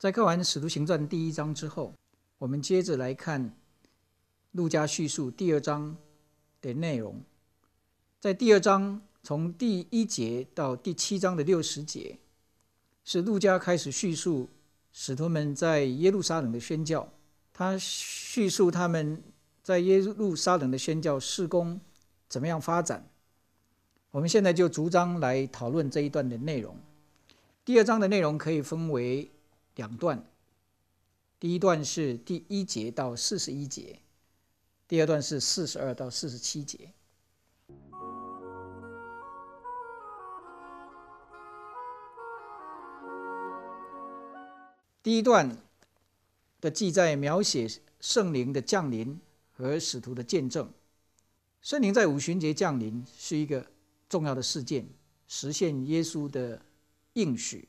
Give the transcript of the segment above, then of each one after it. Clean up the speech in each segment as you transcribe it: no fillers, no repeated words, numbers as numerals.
在看完《使徒行传》第1章之后，我们接着来看路加叙述第2章的内容。在第2章从第1节到第7章的60节，是路加开始叙述使徒们在耶路撒冷的宣教。他叙述他们在耶路撒冷的宣教事工怎么样发展。我们现在就逐章来讨论这一段的内容。第2章的内容可以分为2段，第一段是第1节到41节，第二段是42到47节。第一段的记载描写圣灵的降临和使徒的见证。圣灵在五旬节降临是一个重要的事件，实现耶稣的应许。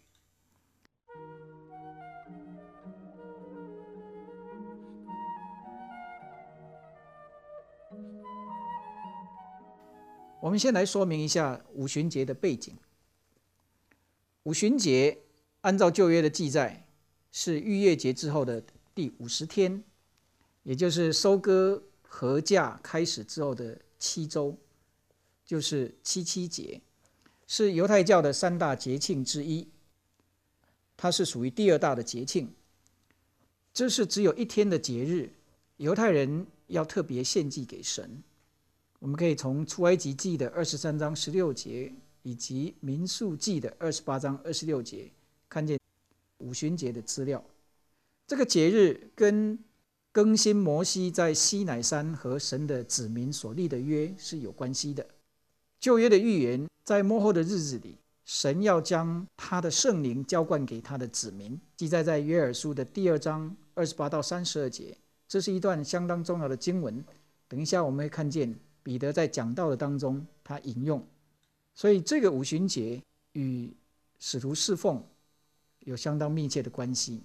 我们先来说明一下五旬节的背景。五旬节按照旧约的记载，是逾越节之后的第50天，也就是收割禾稼开始之后的7周，就是七七节，是犹太教的3大节庆之一。它是属于第2大的节庆。这是只有1天的节日，犹太人要特别献祭给神。我们可以从出埃及记的23章16节以及民数记的28章26节看见五旬节的资料。这个节日跟更新摩西在西乃山和神的子民所立的约是有关系的。旧约的预言，在末后的日子里，神要将他的圣灵浇灌给他的子民，记载在约珥书的第2章28到32节。这是一段相当重要的经文，等一下我们会看见彼得在讲道的当中他引用。所以这个五旬节与使徒侍奉有相当密切的关系。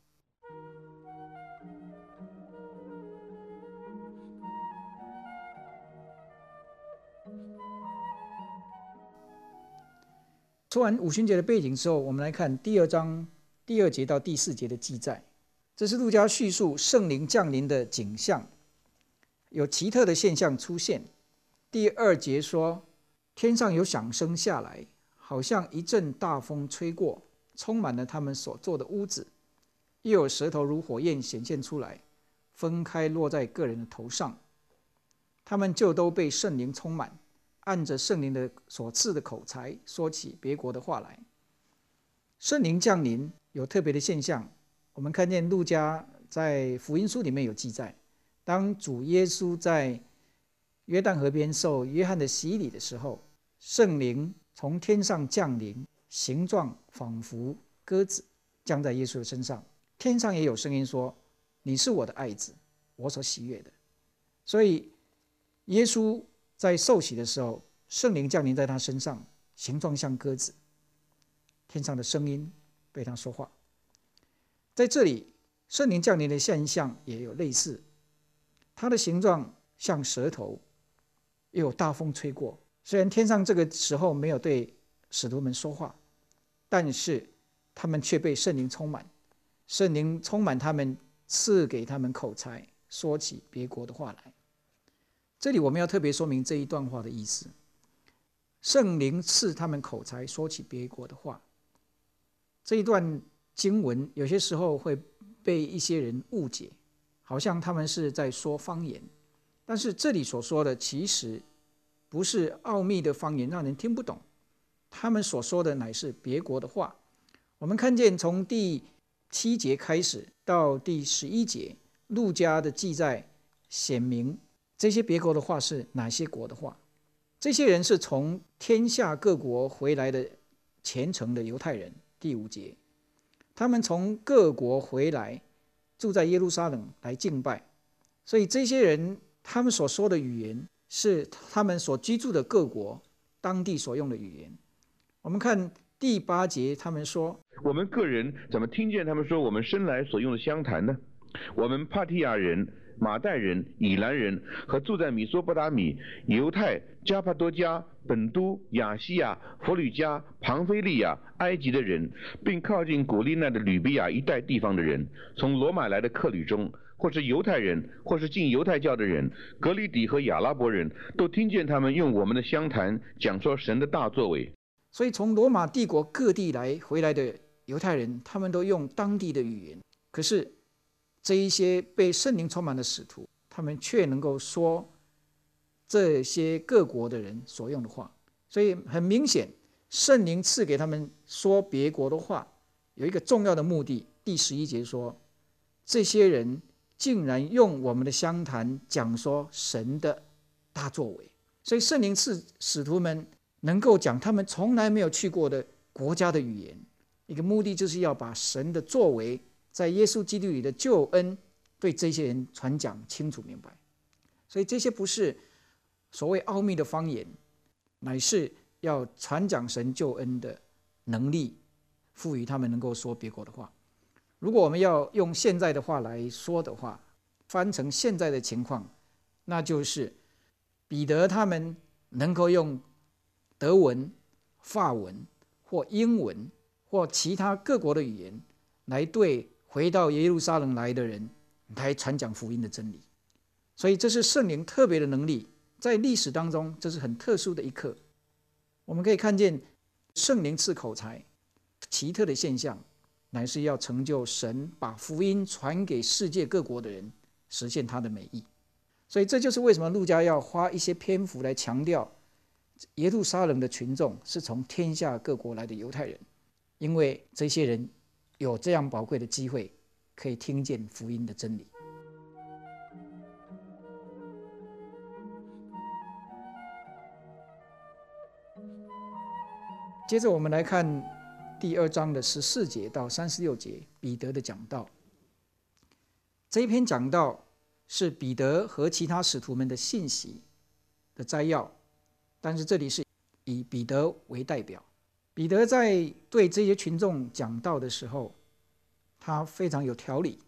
说完五旬节的背景之后，我们来看第2章第2节到第4节的记载。这是路加叙述圣灵降临的景象，有奇特的现象出现。第2节说，天上有响声下来，好像一阵大风吹过，充满了他们所坐的屋子，又有舌头如火焰显现出来，分开落在个人的头上，他们就都被圣灵充满，按着圣灵的所赐的口才说起别国的话来。圣灵降临有特别的现象，我们看见路加在福音书里面有记载，当主耶稣在约旦河边受约翰的洗礼的时候，圣灵从天上降临，形状仿佛鸽子降在耶稣的身上。天上也有声音说，你是我的爱子，我所喜悦的。所以耶稣在受洗的时候，圣灵降临在他身上，形状像鸽子，天上的声音被他说话。在这里圣灵降临的现象也有类似，它的形状像舌头，又有大风吹过。虽然天上这个时候没有对使徒们说话，但是他们却被圣灵充满，圣灵充满他们，赐给他们口才，说起别国的话来。这里我们要特别说明这一段话的意思。圣灵赐他们口才，说起别国的话。这一段经文有些时候会被一些人误解，好像他们是在说方言。但是这里所说的其实不是奥秘的方言，让人听不懂。他们所说的乃是别国的话。我们看见从第7节开始到第11节，路加的记载显明这些别国的话是哪些国的话。这些人是从天下各国回来的虔诚的犹太人。第5节，他们从各国回来，住在耶路撒冷来敬拜。所以这些人他们所说的语言是他们所居住的各国当地所用的语言。我们看第8节，他们说， 我们个人怎么听见他们说我们生来所用的乡谈呢？我们帕提亚人马代人、以兰人和住在米索不达米、犹太、加帕多家、本都、亚细亚、弗吕加、庞菲利亚、埃及的人，并靠近古利奈的吕比亚一带地方的人，从罗马来的客旅中，或是犹太人，或是信犹太教的人，格里底和亚拉伯人都听见他们用我们的乡谈讲说神的大作为。 所以从罗马帝国各地回来的犹太人，他们都用当地的语言，可是这一些被圣灵充满的使徒，他们却能够说这些各国的人所用的话。所以很明显，圣灵赐给他们说别国的话，有一个重要的目的。第11节说，这些人竟然用我们的乡谈讲说神的大作为。所以圣灵赐使徒们能够讲他们从来没有去过的国家的语言，一个目的就是要把神的作为在耶稣基督里的救恩对这些人传讲清楚明白。所以这些不是所谓奥秘的方言，乃是要传讲神救恩的能力，赋予他们能够说别国的话。如果我们要用现在的话来说的话，翻成现在的情况，那就是彼得他们能够用德文、法文或英文或其他各国的语言来对回到耶路撒冷来的人来传讲福音的真理。所以这是圣灵特别的能力，在历史当中这是很特殊的一刻。我们可以看见圣灵赐口才奇特的现象，乃是要成就神把福音传给世界各国的人，实现他的美意。所以这就是为什么路加要花一些篇幅来强调耶路撒冷的群众是从天下各国来的犹太人，因为这些人有这样宝贵的机会可以听见福音的真理。接着我们来看第2章的14节到36节，彼得的讲道。这一篇讲道是彼得和其他使徒们的信息的摘要，但是这里是以彼得为代表。彼得在对这些群众讲道的时候，他非常有条理。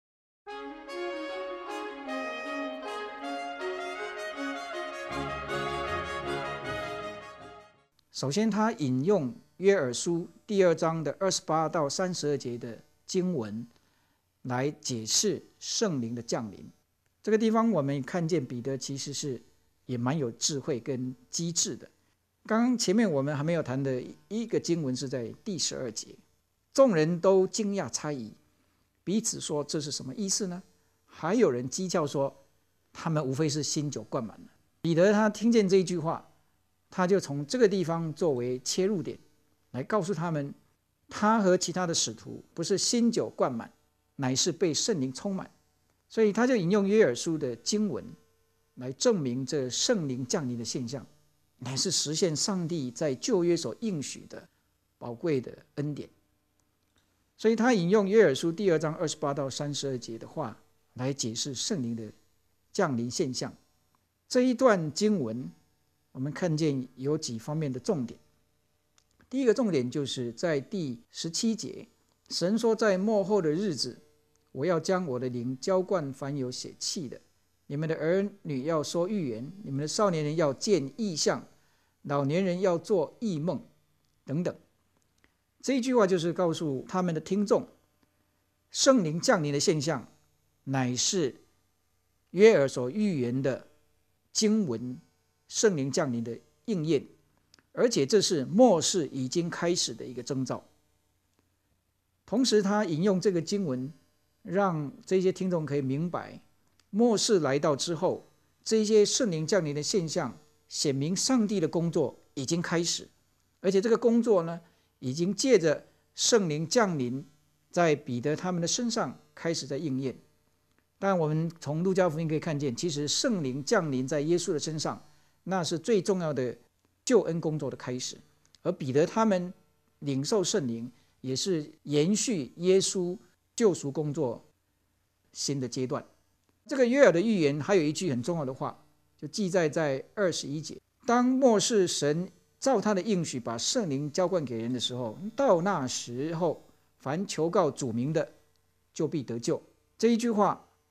首先他引用约珥书第2章的28到32节的经文来解释圣灵的降临。这个地方我们看见彼得其实是也蛮有智慧跟机智的。刚刚前面我们还没有谈的一个经文是在第12节，众人都惊讶猜疑，彼此说这是什么意思呢？还有人讥诮说他们无非是新酒灌满了。彼得他听见这一句话，他就从这个地方作为切入点来告诉他们，他和其他的使徒不是新酒灌满，乃是被圣灵充满。所以他就引用约珥书的经文来证明这圣灵降临的现象乃是实现上帝在旧约所应许的宝贵的恩典。所以他引用约珥书第2章28到32节的话来解释圣灵的降临现象。这一段经文我们看见有几方面的重点。第一个重点就是在第17节，神说在末后的日子，我要将我的灵浇灌凡有血气的，你们的儿女要说预言，你们的少年人要见异象，老年人要做异梦等等。这一句话就是告诉他们的听众，圣灵降临的现象乃是约珥所预言的经文圣灵降临的应验，而且这是末世已经开始的一个征兆。同时他引用这个经文，让这些听众可以明白，末世来到之后，这些圣灵降临的现象显明上帝的工作已经开始，而且这个工作呢，已经借着圣灵降临在彼得他们的身上开始在应验。但我们从路加福音可以看见，其实圣灵降临在耶稣的身上，那是最重要的救恩工作的开始，而彼得他们领受圣灵也是延续耶稣救赎工作新的阶段。这个约珥的预言还有一句很重要的话，就记载在21节，当末世神照他的应许把圣灵浇灌给人的时候，到那时候凡求告主名的就必得救。这一句话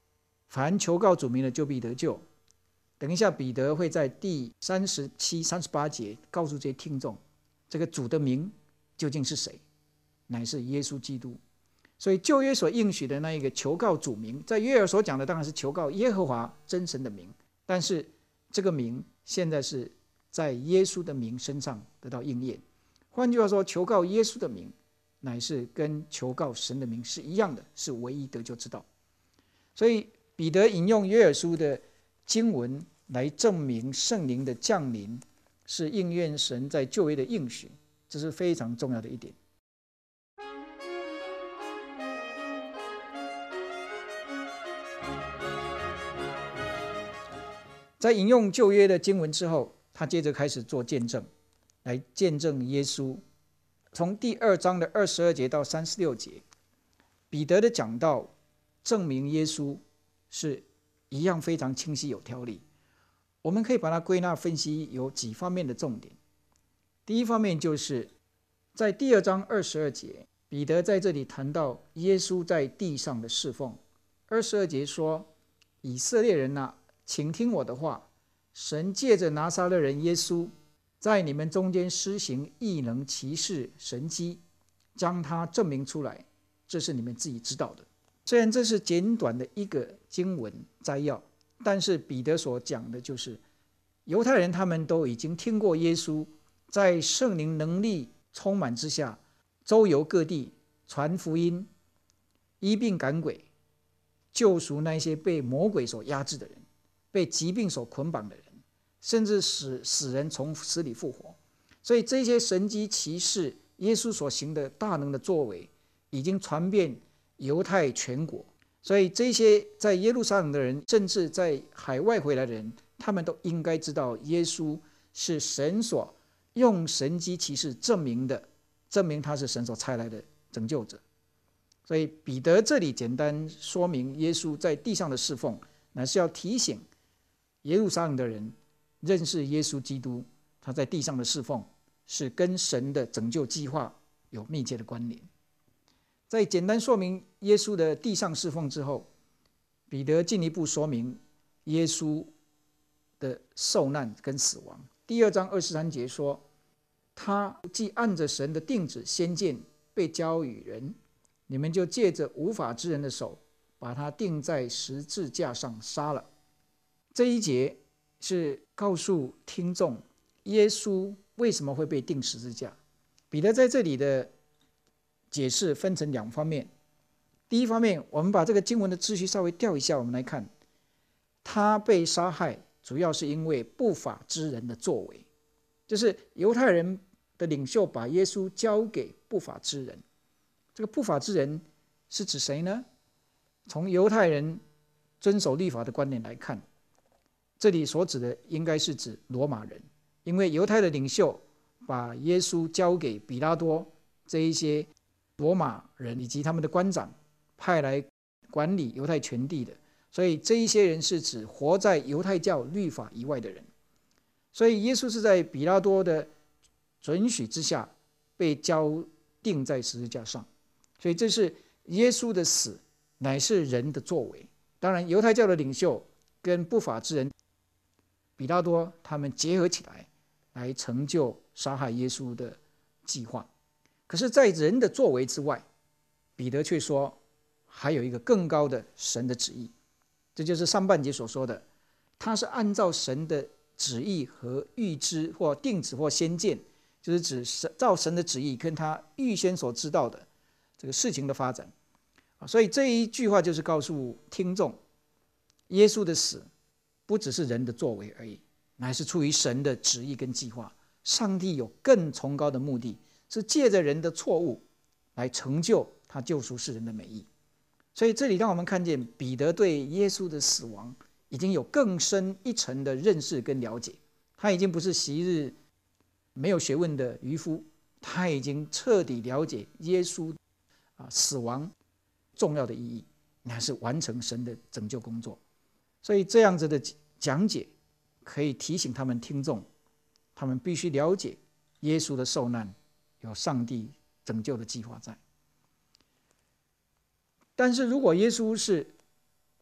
凡求告主名的，就必得救。等一下，彼得会在第37、38节告诉这些听众，这个主的名究竟是谁，乃是耶稣基督。所以旧约所应许的那一个求告主名，在约珥所讲的当然是求告耶和华真神的名，但是这个名现在是在耶稣的名身上得到应验。换句话说，求告耶稣的名乃是跟求告神的名是一样的，是唯一得救之道。所以彼得引用约珥书的经文来证明圣灵的降临是应验神在旧约的应许，这是非常重要的一点。在引用旧约的经文之后，他接着开始做见证，来见证耶稣。从第2章的22节到36节，彼得的讲道证明耶稣是一样非常清晰有条理。我们可以把它归纳分析有几方面的重点。第一方面就是在第2章22节，彼得在这里谈到耶稣在地上的侍奉。22节说：以色列人啊，请听我的话，神借着拿撒勒人耶稣在你们中间施行异能奇事神迹，将他证明出来，这是你们自己知道的。虽然这是简短的一个经文摘要，但是彼得所讲的就是犹太人他们都已经听过耶稣在圣灵能力充满之下周游各地，传福音，医病赶鬼，救赎那些被魔鬼所压制的人，被疾病所捆绑的人，甚至使死人从死里复活。所以这些神迹奇事，耶稣所行的大能的作为，已经传遍犹太全国。所以这些在耶路撒冷的人，甚至在海外回来的人，他们都应该知道耶稣是神所用神迹奇事证明的，证明他是神所差来的拯救者。所以彼得这里简单说明耶稣在地上的侍奉，乃是要提醒耶路撒冷的人认识耶稣基督，他在地上的侍奉是跟神的拯救计划有密切的关联。在简单说明耶稣的地上侍奉之后，彼得进一步说明耶稣的受难跟死亡。第2章23节说，他既按着神的定旨先见被交与人，你们就借着无法之人的手把他钉在十字架上杀了。这一节是告诉听众耶稣为什么会被钉十字架。彼得在这里的解释分成2方面。第一方面，我们把这个经文的秩序稍微调一下，我们来看他被杀害主要是因为不法之人的作为，就是犹太人的领袖把耶稣交给不法之人。这个不法之人是指谁呢？从犹太人遵守律法的观点来看，这里所指的应该是指罗马人，因为犹太的领袖把耶稣交给比拉多这一些罗马人以及他们的官长派来管理犹太全地的，所以这一些人是指活在犹太教律法以外的人。所以耶稣是在比拉多的准许之下被交钉在十字架上，所以这是耶稣的死乃是人的作为。当然犹太教的领袖跟不法之人比拉多他们结合起来成就杀害耶稣的计划。可是在人的作为之外，彼得却说还有一个更高的神的旨意，这就是上半节所说的，他是按照神的旨意和预知或定旨或先见，就是指照神的旨意跟他预先所知道的这个事情的发展。所以这一句话就是告诉听众，耶稣的死不只是人的作为而已，乃是出于神的旨意跟计划。上帝有更崇高的目的，是借着人的错误来成就他救赎世人的美意。所以这里让我们看见彼得对耶稣的死亡已经有更深一层的认识跟了解，他已经不是昔日没有学问的渔夫，他已经彻底了解耶稣死亡重要的意义，乃是完成神的拯救工作。所以这样子的讲解可以提醒他们听众，他们必须了解耶稣的受难有上帝拯救的计划在。但是如果耶稣是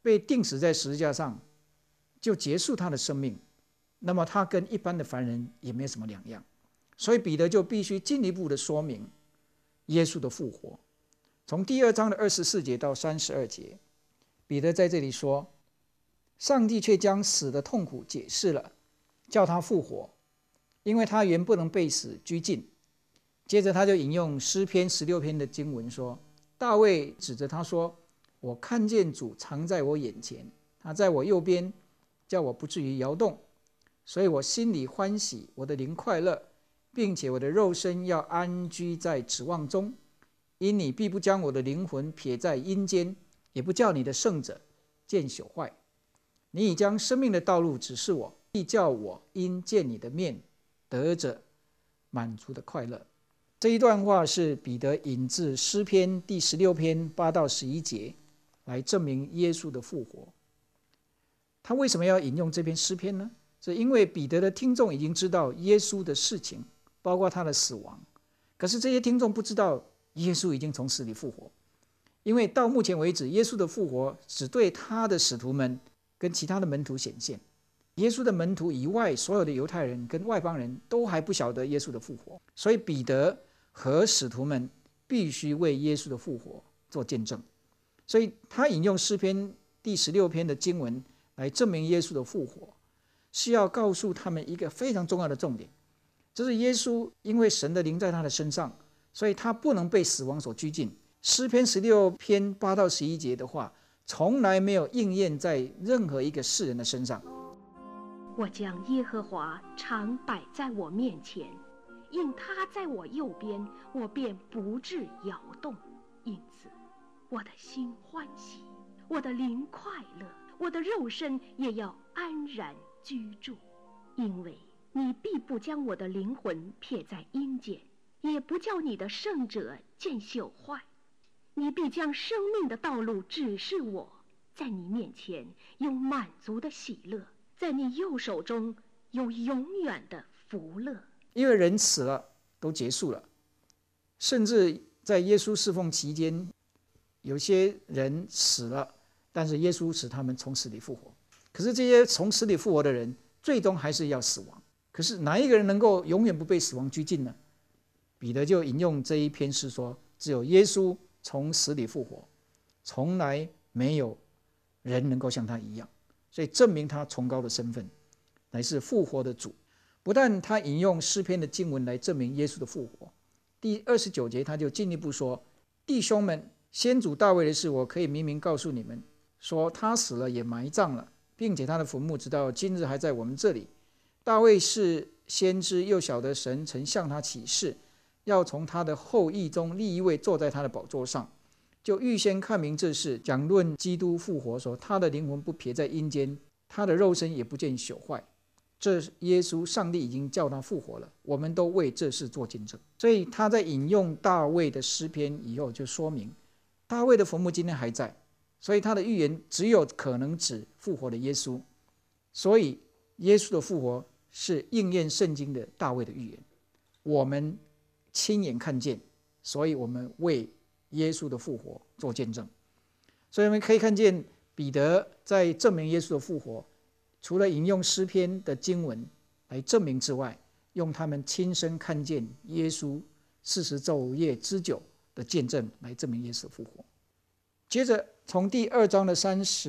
被钉死在十字架上，就结束他的生命，那么他跟一般的凡人也没有什么两样。所以彼得就必须进一步的说明耶稣的复活。从第2章的24节到32节，彼得在这里说，上帝却将死的痛苦解释了，叫他复活，因为他原不能被死拘禁。接着他就引用诗篇16篇的经文说，大卫指着他说，我看见主常在我眼前，他在我右边，叫我不至于摇动，所以我心里欢喜，我的灵快乐，并且我的肉身要安居在指望中。因你必不将我的灵魂撇在阴间，也不叫你的圣者见朽坏。你已将生命的道路指示我，必叫我因见你的面得着满足的快乐。这一段话是彼得引自诗篇第16篇8到11节，来证明耶稣的复活。他为什么要引用这篇诗篇呢？是因为彼得的听众已经知道耶稣的事情，包括他的死亡，可是这些听众不知道耶稣已经从死里复活，因为到目前为止，耶稣的复活只对他的使徒们跟其他的门徒显现。耶稣的门徒以外，所有的犹太人跟外邦人都还不晓得耶稣的复活，所以彼得和使徒们必须为耶稣的复活做见证。所以他引用诗篇第16篇的经文来证明耶稣的复活，是要告诉他们一个非常重要的重点，就是耶稣因为神的灵在他的身上，所以他不能被死亡所拘禁。诗篇16篇8到11节的话，从来没有应验在任何一个世人的身上。 我将耶和华常摆在我面前，因他在我右边，我便不致摇动。因此我的心欢喜，我的灵快乐，我的肉身也要安然居住。因为你必不将我的灵魂撇在阴间，也不叫你的圣者见朽坏。你必将生命的道路指示我，在你面前有满足的喜乐，在你右手中有永远的福乐。 因为人死了都结束了，甚至在耶稣侍奉期间，有些人死了，但是耶稣使他们从死里复活。可是这些从死里复活的人，最终还是要死亡。可是哪一个人能够永远不被死亡拘禁呢？彼得就引用这一篇诗说，只有耶稣从死里复活，从来没有人能够像他一样，所以证明他崇高的身份，乃是复活的主。不但他引用诗篇的经文来证明耶稣的复活，第29节他就进一步说，弟兄们，先祖大卫的事我可以明明告诉你们，说他死了也埋葬了，并且他的坟墓直到今日还在我们这里。大卫是先知，又晓得神曾向他起誓，要从他的后裔中立一位坐在他的宝座上，就预先看明这事，讲论基督复活，说他的灵魂不撇在阴间，他的肉身也不见朽坏。这耶稣上帝已经叫他复活了，我们都为这事做见证。所以他在引用大卫的诗篇以后，就说明大卫的坟墓今天还在，所以他的预言只有可能指复活的耶稣。所以耶稣的复活是应验圣经的大卫的预言，我们亲眼看见，所以我们为耶稣的复活做见证。所以我们可以看见彼得在证明耶稣的复活，除了引用诗篇的经文来证明之外，用他们亲身看见耶稣40昼夜之久的见证来证明耶稣的复活。接着从第2章的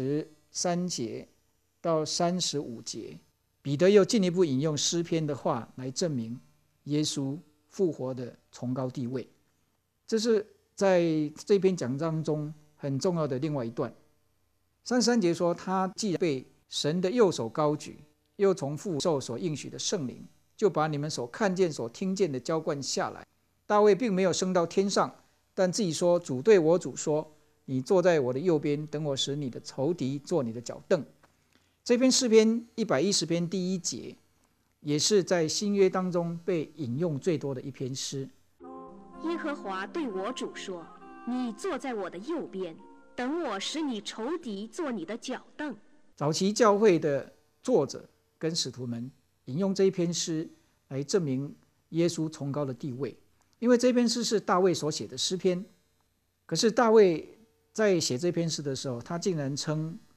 33节到35节，彼得又进一步引用诗篇的话来证明耶稣复活的崇高地位。这是在这篇讲章中很重要的另外一段。33节说，他既然被神的右手高举，又从父受所应许的圣灵，就把你们所看见所听见的浇灌下来。大卫并没有升到天上，但自己说，主对我主说，你坐在我的右边，等我使你的仇敌做你的脚凳。这篇诗篇110篇第1节，也是在新约当中被引用最多的一篇诗。 耶和华对我主说，你坐在我的右边，等我使你仇敌做你的脚凳。 早期教会的作者跟使徒们引用这一篇诗来证明耶稣崇高的地位，因为这篇诗是大卫所写的诗篇。可是大卫在写这篇诗的时候，他竟然称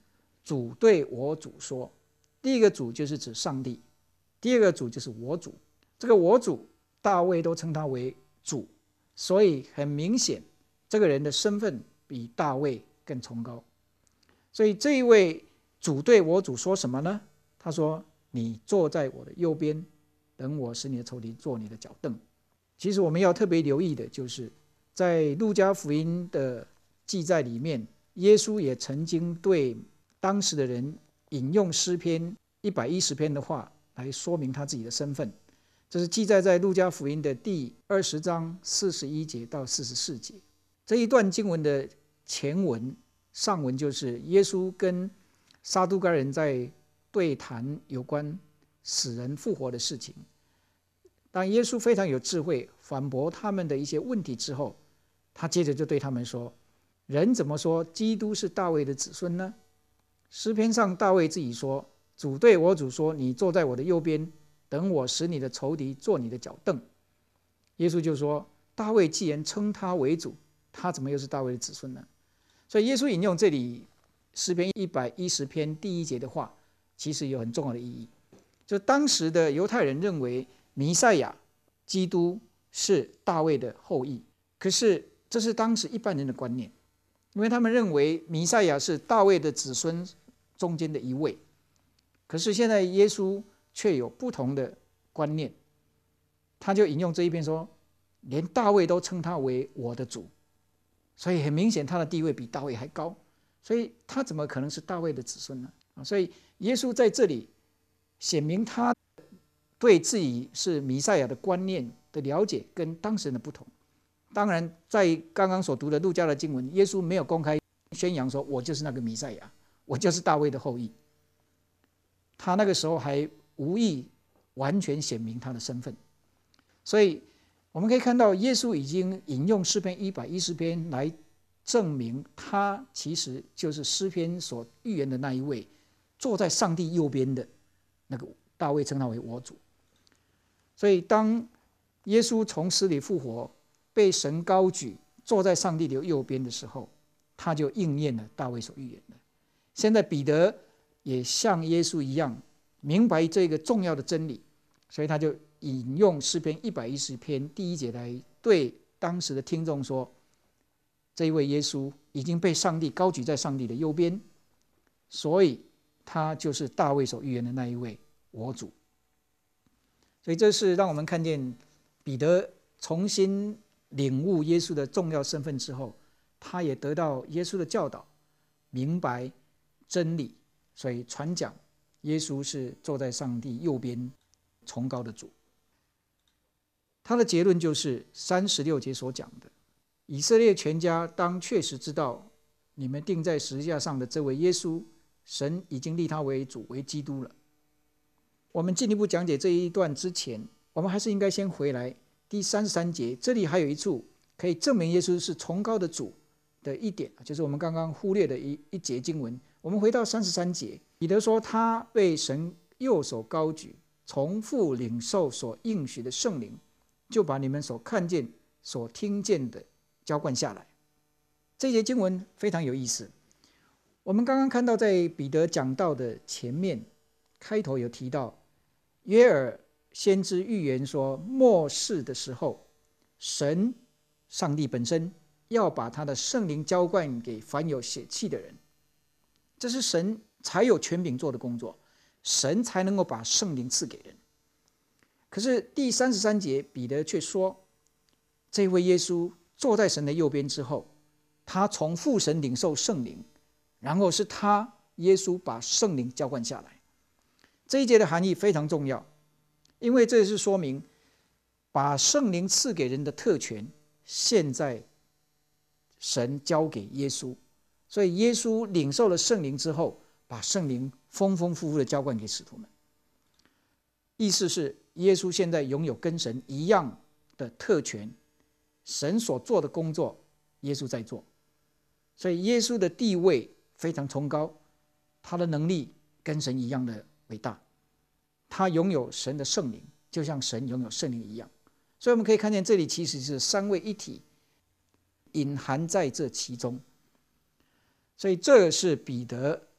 主对我主说。第一个主就是指上帝，第二个主就是我主。这个我主大卫都称他为主，所以很明显这个人的身份比大卫更崇高。所以这一位主对我主说什么呢？他说，你坐在我的右边，等我使你的仇敌坐你的脚凳。其实我们要特别留意的就是在路加福音的记载里面，耶稣也曾经对当时的人引用诗篇110篇的话来说明他自己的身份。这是记载在路加福音的第20章41节到44节。这一段经文的前文上文就是耶稣跟撒都该人在对谈有关死人复活的事情。当耶稣非常有智慧反驳他们的一些问题之后，他接着就对他们说，人怎么说基督是大卫的子孙呢？诗篇上大卫自己说，主对我主说，你坐在我的右边，等我使你的仇敌坐你的脚凳。耶稣就说，大卫既然称他为主，他怎么又是大卫的子孙呢？所以耶稣引用这里诗篇110篇第1节的话，其实有很重要的意义。就当时的犹太人认为弥赛亚基督是大卫的后裔，可是这是当时一般人的观念，因为他们认为弥赛亚是大卫的子孙中间的一位。可是现在耶稣却有不同的观念，他就引用这一篇说，连大卫都称他为我的主，所以很明显他的地位比大卫还高，所以他怎么可能是大卫的子孙呢？所以耶稣在这里显明他对自己是弥赛亚的观念的了解跟当时人的不同。当然在刚刚所读的路加的经文，耶稣没有公开宣扬说我就是那个弥赛亚，我就是大卫的后裔，他那个时候还无意完全显明他的身份。所以我们可以看到耶稣已经引用诗篇110篇来证明他其实就是诗篇所预言的那一位坐在上帝右边的那个大卫，称他为我主。所以当耶稣从死里复活，被神高举，坐在上帝的右边的时候，他就应验了大卫所预言的。现在彼得也像耶稣一样明白这个重要的真理，所以他就引用诗篇110篇第1节来对当时的听众说，这一位耶稣已经被上帝高举在上帝的右边，所以他就是大卫所预言的那一位我主。所以这是让我们看见彼得重新领悟耶稣的重要身份之后，他也得到耶稣的教导，明白真理，所以传讲耶稣是坐在上帝右边崇高的主。他的结论就是36节所讲的，以色列全家当确实知道，你们钉在十字架上的这位耶稣，神已经立他为主，为基督了。我们进一步讲解这一段之前，我们还是应该先回来第33节，这里还有一处可以证明耶稣是崇高的主的一点，就是我们刚刚忽略的一节经文。我们回到33节，彼得说他被神右手高举，从父领受所应许的圣灵，就把你们所看见所听见的浇灌下来。这节经文非常有意思。我们刚刚看到在彼得讲道的前面开头有提到，约珥先知预言说，末世的时候，神上帝本身要把他的圣灵浇灌给凡有血气的人，这是神才有权柄做的工作，神才能够把圣灵赐给人。可是第33节彼得却说，这位耶稣坐在神的右边之后，他从父神领受圣灵，然后是他耶稣把圣灵浇灌下来。这一节的含义非常重要，因为这是说明把圣灵赐给人的特权，现在神交给耶稣，所以耶稣领受了圣灵之后，把圣灵丰丰富富的浇灌给使徒们。意思是耶稣现在拥有跟神一样的特权，神所做的工作耶稣在做，所以耶稣的地位非常崇高，他的能力跟神一样的伟大，他拥有神的圣灵，就像神拥有圣灵一样。所以我们可以看见这里其实是三位一体隐含在这其中。所以这是彼得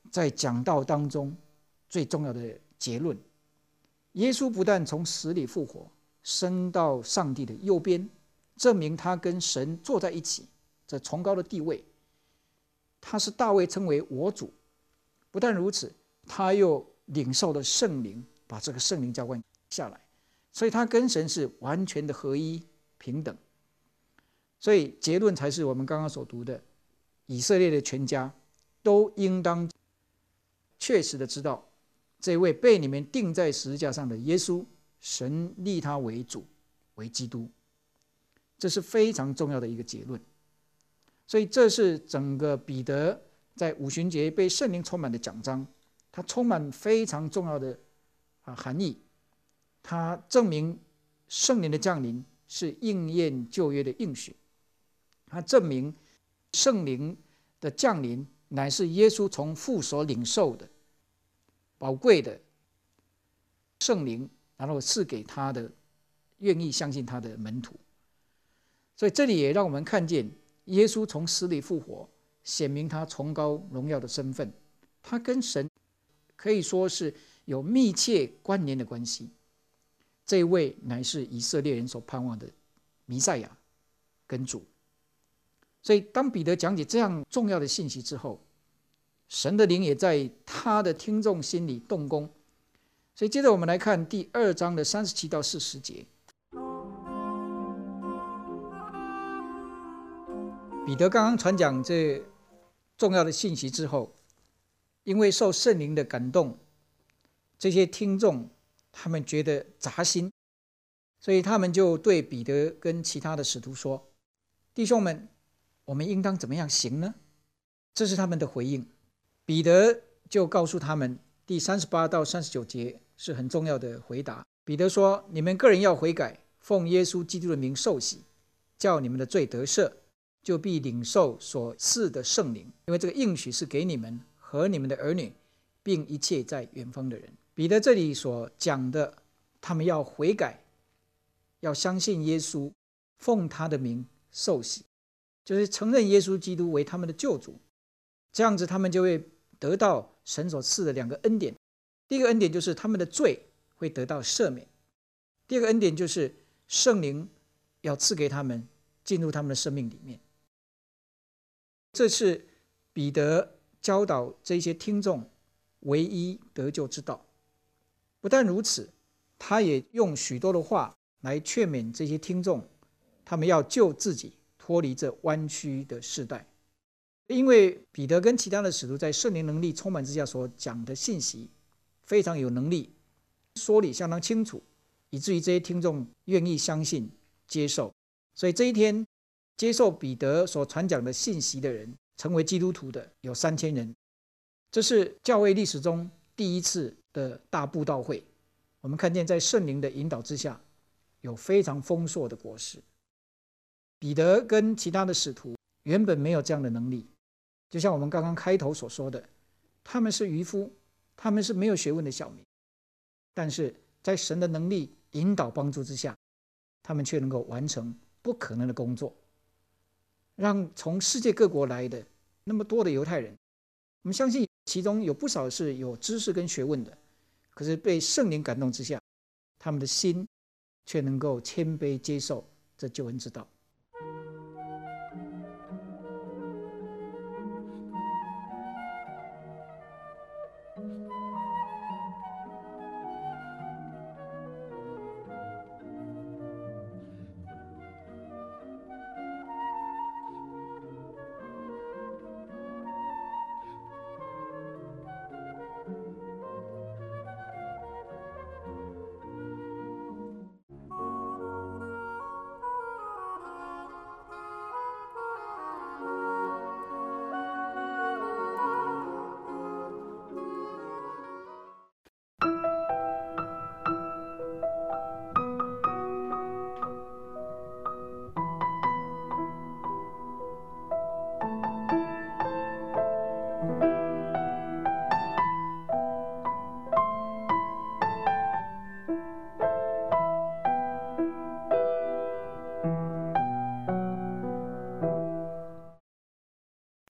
在讲道当中最重要的结论。耶稣不但从死里复活，升到上帝的右边，证明他跟神坐在一起，这崇高的地位。他是大卫称为我主，不但如此，他又领受了圣灵，把这个圣灵浇灌下来，所以他跟神是完全的合一平等。所以结论才是我们刚刚所读的，以色列的全家都应当确实的知道，这位被你们钉在十字架上的耶稣，神立他为主，为基督，这是非常重要的一个结论。所以这是整个彼得在五旬节被圣灵充满的讲章，它充满非常重要的含义。它证明圣灵的降临是应验旧约的应许，它证明圣灵的降临乃是耶稣从父所领受的宝贵的圣灵，然后赐给他的愿意相信他的门徒。所以这里也让我们看见耶稣从死里复活，显明他崇高荣耀的身份，他跟神可以说是有密切关联的关系。这一位乃是以色列人所盼望的弥赛亚跟主。所以当彼得讲解这样重要的信息之后，神的灵也在他的听众心里动工。所以接着我们来看第2章的37到40节。彼得刚刚传讲这重要的信息之后，因为受圣灵的感动，这些听众他们觉得扎心，所以他们就对彼得跟其他的使徒说：弟兄们，我们应当怎么样行呢？这是他们的回应。彼得就告诉他们，第38到39节是很重要的回答。彼得说：你们个人要悔改，奉耶稣基督的名受洗，叫你们的罪得赦，就必领受所赐的圣灵，因为这个应许是给你们和你们的儿女，并一切在远方的人。彼得这里所讲的，他们要悔改，要相信耶稣，奉他的名受洗，就是承认耶稣基督为他们的救主。这样子他们就会得到神所赐的2个恩典。第一个恩典就是他们的罪会得到赦免，第二个恩典就是圣灵要赐给他们，进入他们的生命里面。这是彼得教导这些听众唯一得救之道。不但如此，他也用许多的话来劝勉这些听众，他们要救自己脱离这弯曲的世代。因为彼得跟其他的使徒在圣灵能力充满之下所讲的信息非常有能力，说理相当清楚，以至于这些听众愿意相信接受。所以这一天接受彼得所传讲的信息的人，成为基督徒的有3000人。这是教会历史中第一次的大布道会。我们看见在圣灵的引导之下，有非常丰硕的果实。彼得跟其他的使徒原本没有这样的能力，就像我们刚刚开头所说的，他们是渔夫，他们是没有学问的小民，但是在神的能力引导帮助之下，他们却能够完成不可能的工作，让从世界各国来的那么多的犹太人，我们相信其中有不少是有知识跟学问的，可是被圣灵感动之下，他们的心却能够谦卑接受这救恩之道。